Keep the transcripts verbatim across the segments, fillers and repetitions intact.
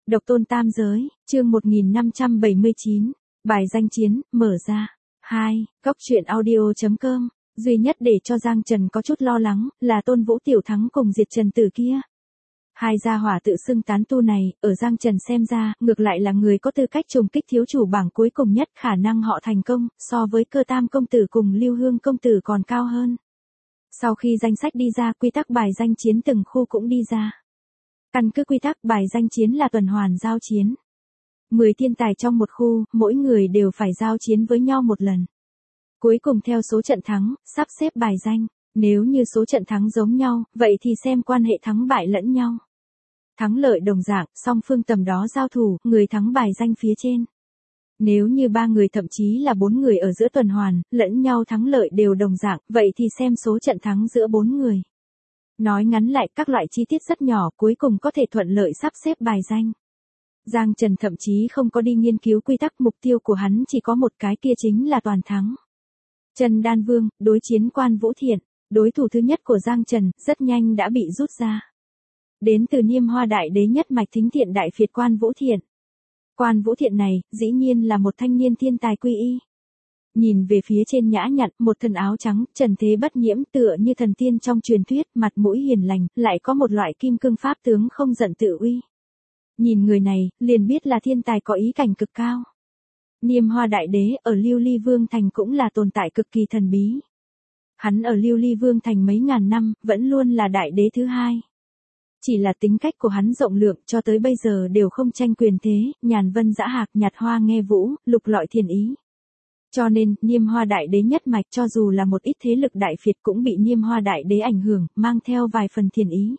Độc tôn tam giới, chương một nghìn năm trăm bảy mươi chín, bài danh chiến, mở ra. hai. Góc truyện audio chấm com, duy nhất để cho Giang Trần có chút lo lắng, là Tôn Vũ Tiểu Thắng cùng Diệt Trần Tử kia. Hai gia hỏa tự xưng tán tu này, ở Giang Trần xem ra, ngược lại là người có tư cách trùng kích thiếu chủ bảng cuối cùng nhất, khả năng họ thành công, so với Cơ Tam công tử cùng Lưu Hương công tử còn cao hơn. Sau khi danh sách đi ra, quy tắc bài danh chiến từng khu cũng đi ra. Căn cứ quy tắc bài danh chiến là tuần hoàn giao chiến. mười thiên tài trong một khu, mỗi người đều phải giao chiến với nhau một lần. Cuối cùng theo số trận thắng, sắp xếp bài danh. Nếu như số trận thắng giống nhau, vậy thì xem quan hệ thắng bại lẫn nhau. Thắng lợi đồng dạng, song phương tầm đó giao thủ, người thắng bài danh phía trên. Nếu như ba người thậm chí là bốn người ở giữa tuần hoàn, lẫn nhau thắng lợi đều đồng dạng, vậy thì xem số trận thắng giữa bốn người. Nói ngắn lại, các loại chi tiết rất nhỏ cuối cùng có thể thuận lợi sắp xếp bài danh. Giang Trần thậm chí không có đi nghiên cứu quy tắc, mục tiêu của hắn chỉ có một cái, kia chính là toàn thắng. Trần Đan Vương, đối chiến Quan Vũ Thiện, đối thủ thứ nhất của Giang Trần, rất nhanh đã bị rút ra. Đến từ Niêm Hoa Đại Đế nhất mạch Thính Thiện Đại Phiệt Quan Vũ Thiện. Quan Vũ Thiện này, dĩ nhiên là một thanh niên thiên tài quy y. Nhìn về phía trên nhã nhặn, một thân áo trắng, trần thế bất nhiễm, tựa như thần tiên trong truyền thuyết, mặt mũi hiền lành, lại có một loại kim cương pháp tướng không giận tự uy. Nhìn người này, liền biết là thiên tài có ý cảnh cực cao. Niêm Hoa Đại Đế ở Lưu Ly Vương Thành cũng là tồn tại cực kỳ thần bí. Hắn ở Lưu Ly Vương Thành mấy ngàn năm, vẫn luôn là đại đế thứ hai. Chỉ là tính cách của hắn rộng lượng, cho tới bây giờ đều không tranh quyền thế, nhàn vân dã hạc, nhạt hoa nghe vũ, lục lọi thiên ý. Cho nên, Niêm Hoa Đại Đế nhất mạch cho dù là một ít thế lực đại phiệt cũng bị Niêm Hoa Đại Đế ảnh hưởng, mang theo vài phần thiên ý.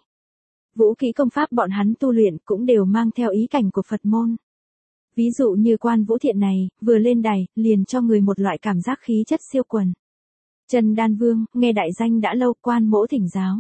Vũ kỹ công pháp bọn hắn tu luyện cũng đều mang theo ý cảnh của Phật môn. Ví dụ như Quan Vũ Thiện này, vừa lên đài, liền cho người một loại cảm giác khí chất siêu quần. Trần Đan Vương, nghe đại danh đã lâu, Quan mỗ thỉnh giáo.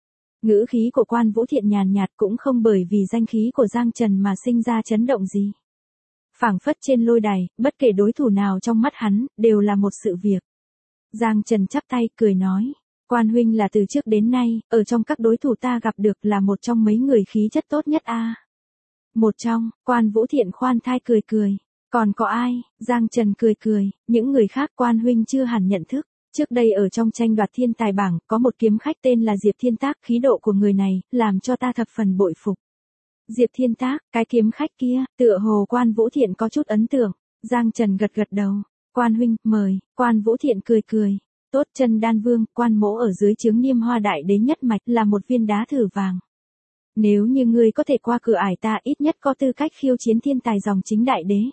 Ngữ khí của Quan Vũ Thiện nhàn nhạt, cũng không bởi vì danh khí của Giang Trần mà sinh ra chấn động gì. Phảng phất trên lôi đài, bất kể đối thủ nào trong mắt hắn, đều là một sự việc. Giang Trần chắp tay, cười nói. Quan huynh là từ trước đến nay, ở trong các đối thủ ta gặp được là một trong mấy người khí chất tốt nhất a. À. Một trong, Quan Vũ Thiện khoan thai cười cười. Còn có ai? Giang Trần cười cười, những người khác Quan huynh chưa hẳn nhận thức. Trước đây ở trong tranh đoạt thiên tài bảng, có một kiếm khách tên là Diệp Thiên Tác, khí độ của người này, làm cho ta thập phần bội phục. Diệp Thiên Tác, cái kiếm khách kia, tựa hồ Quan Vũ Thiện có chút ấn tượng. Giang Trần gật gật đầu. Quan huynh, mời. Quan Vũ Thiện cười cười. Tốt, Trần Đan Vương, Quan mỗ ở dưới trướng Niêm Hoa Đại Đế nhất mạch là một viên đá thử vàng. Nếu như ngươi có thể qua cửa ải ta, ít nhất có tư cách khiêu chiến thiên tài dòng chính đại đế.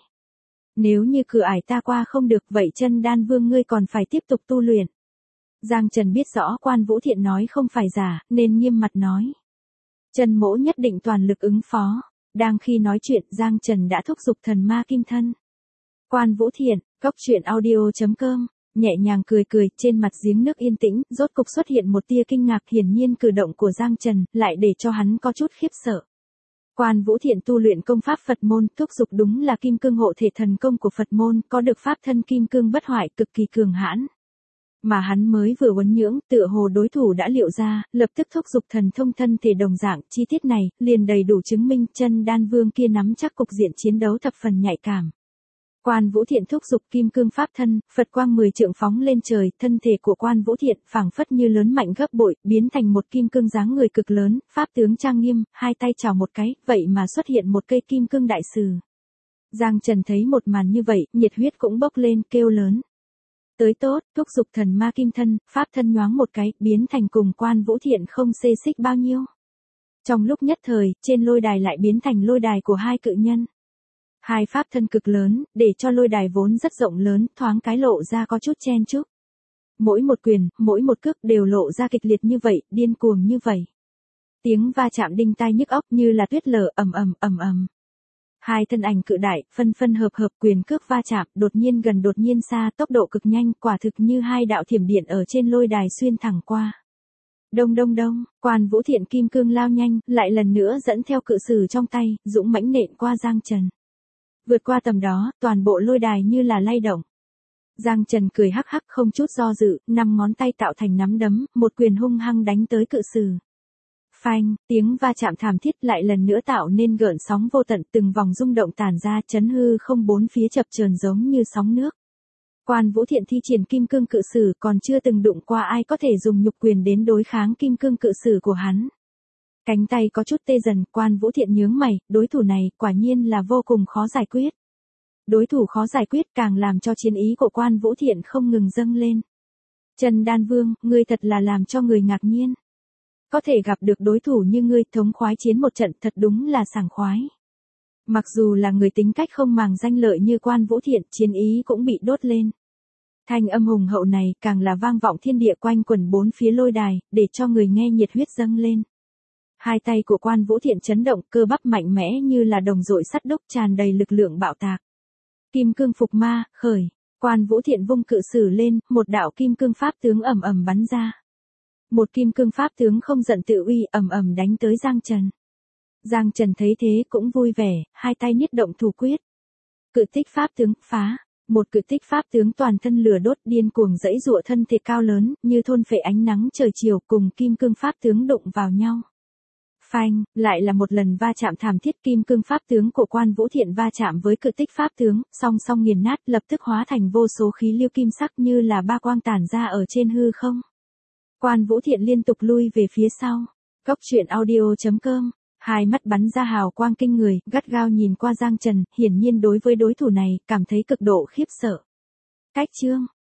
Nếu như cửa ải ta qua không được, vậy Trần Đan Vương ngươi còn phải tiếp tục tu luyện. Giang Trần biết rõ Quan Vũ Thiện nói không phải giả, nên nghiêm mặt nói. Trần mỗ nhất định toàn lực ứng phó. Đang khi nói chuyện, Giang Trần đã thúc giục thần ma kim thân. Quan Vũ Thiện, góc truyện audio chấm com, nhẹ nhàng cười cười, trên mặt giếng nước yên tĩnh, rốt cục xuất hiện một tia kinh ngạc, hiển nhiên cử động của Giang Trần, lại để cho hắn có chút khiếp sợ. Quan Vũ Thiện tu luyện công pháp Phật môn, thúc giục đúng là kim cương hộ thể thần công của Phật môn, có được pháp thân kim cương bất hoại, cực kỳ cường hãn. Mà hắn mới vừa huấn nhưỡng, tựa hồ đối thủ đã liệu ra, lập tức thúc giục thần thông thân thể đồng dạng, chi tiết này, liền đầy đủ chứng minh Trần Đan Vương kia nắm chắc cục diện chiến đấu thập phần nhạy cảm. Quan Vũ Thiện thúc giục kim cương pháp thân, Phật quang mười trượng phóng lên trời, thân thể của Quan Vũ Thiện phảng phất như lớn mạnh gấp bội, biến thành một kim cương dáng người cực lớn, pháp tướng trang nghiêm, hai tay chào một cái, vậy mà xuất hiện một cây kim cương đại sử. Giang Trần thấy một màn như vậy, nhiệt huyết cũng bốc lên, kêu lớn. Tới tốt, thúc giục thần ma kim thân, pháp thân nhoáng một cái, biến thành cùng Quan Vũ Thiện không xê xích bao nhiêu. Trong lúc nhất thời, trên lôi đài lại biến thành lôi đài của hai cự nhân. Hai pháp thân cực lớn, để cho lôi đài vốn rất rộng lớn, thoáng cái lộ ra có chút chen chúc. Mỗi một quyền, mỗi một cước đều lộ ra kịch liệt như vậy, điên cuồng như vậy. Tiếng va chạm đinh tai nhức óc như là tuyết lở, ầm ầm ầm ầm. Hai thân ảnh cự đại, phân phân hợp hợp, quyền cước va chạm, đột nhiên gần đột nhiên xa, tốc độ cực nhanh, quả thực như hai đạo thiểm điện ở trên lôi đài xuyên thẳng qua. Đông đông đông, Quan Vũ Thiện kim cương lao nhanh, lại lần nữa dẫn theo cự sử trong tay, dũng mãnh nện qua Giang Trần. Vượt qua tầm đó, toàn bộ lôi đài như là lay động. Giang Trần cười hắc hắc không chút do dự, năm ngón tay tạo thành nắm đấm, một quyền hung hăng đánh tới cự sử. Phanh, tiếng va chạm thảm thiết lại lần nữa tạo nên gợn sóng vô tận, từng vòng rung động tản ra, chấn hư không bốn phía chập chờn giống như sóng nước. Quan Vũ Thiện thi triển kim cương cự sử, còn chưa từng đụng qua ai có thể dùng nhục quyền đến đối kháng kim cương cự sử của hắn. Cánh tay có chút tê dần, Quan Vũ Thiện nhướng mày, đối thủ này quả nhiên là vô cùng khó giải quyết. Đối thủ khó giải quyết càng làm cho chiến ý của Quan Vũ Thiện không ngừng dâng lên. Trần Đan Vương, ngươi thật là làm cho người ngạc nhiên. Có thể gặp được đối thủ như ngươi thống khoái chiến một trận thật đúng là sảng khoái. Mặc dù là người tính cách không màng danh lợi như Quan Vũ Thiện, chiến ý cũng bị đốt lên. Thanh âm hùng hậu này càng là vang vọng thiên địa, quanh quẩn bốn phía lôi đài, để cho người nghe nhiệt huyết dâng lên. Hai tay của Quan Vũ Thiện chấn động, cơ bắp mạnh mẽ như là đồng dội sắt đúc, tràn đầy lực lượng bạo tạc. Kim cương phục ma, khởi. Quan Vũ Thiện vung cự sử lên, một đạo kim cương pháp tướng ầm ầm bắn ra. Một kim cương pháp tướng không giận tự uy, ầm ầm đánh tới Giang Trần. Giang Trần thấy thế cũng vui vẻ, hai tay niết động thủ quyết. Cự tích pháp tướng, phá. Một cự tích pháp tướng toàn thân lửa đốt, điên cuồng giãy giụa, thân thể cao lớn, như thôn phệ ánh nắng trời chiều, cùng kim cương pháp tướng đụng vào nhau. Phanh, lại là một lần va chạm thảm thiết, kim cương pháp tướng của Quan Vũ Thiện va chạm với cự tích pháp tướng, song song nghiền nát, lập tức hóa thành vô số khí lưu kim sắc như là ba quang tản ra ở trên hư không. Quan Vũ Thiện liên tục lui về phía sau. Cốc truyện audio chấm com. Hai mắt bắn ra hào quang kinh người, gắt gao nhìn qua Giang Trần, hiển nhiên đối với đối thủ này, cảm thấy cực độ khiếp sợ. Cách chương.